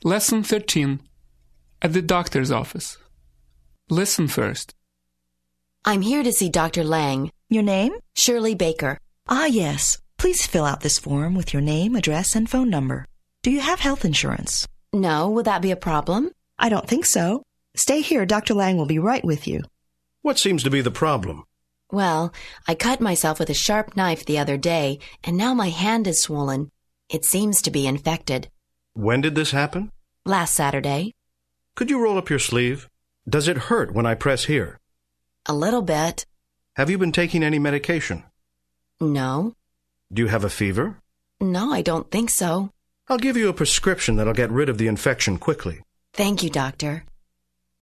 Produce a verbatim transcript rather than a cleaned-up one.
Lesson thirteen. At the doctor's office. Listen first. I'm here to see Doctor Lang. Your name? Shirley Baker. Ah, yes. Please fill out this form with your name, address, and phone number. Do you have health insurance? No, will that be a problem? I don't think so. Stay here. Doctor Lang will be right with you. What seems to be the problem? Well, I cut myself with a sharp knife the other day, and now my hand is swollen. It seems to be infected. When did this happen? Last Saturday. Could you roll up your sleeve? Does it hurt when I press here? A little bit. Have you been taking any medication? No. Do you have a fever? No, I don't think so. I'll give you a prescription that'll get rid of the infection quickly. Thank you, Doctor.